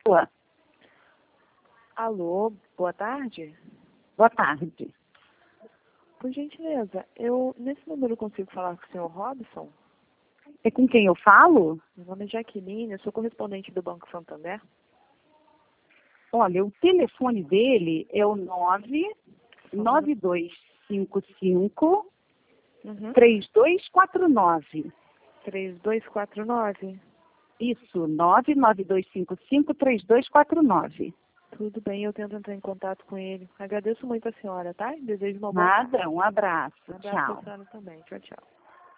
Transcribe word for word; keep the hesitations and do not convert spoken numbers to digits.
Boa, Alô, boa tarde? boa tarde. Por gentileza, eu nesse número consigo falar com o senhor Robson? É com quem eu falo? Meu nome é Jaqueline, eu sou correspondente do Banco Santander. Olha, o telefone dele é o nove nove dois cinco cinco, Uhum. três dois quatro nove. três dois quatro nove. Isso, nove nove dois cinco cinco, três dois quatro nove. Tudo bem, eu tento entrar em contato com ele. Agradeço muito a senhora, tá? Desejo uma boa tarde. Nada, um abraço. Um abraço Tchau. para a senhora também. Tchau, tchau.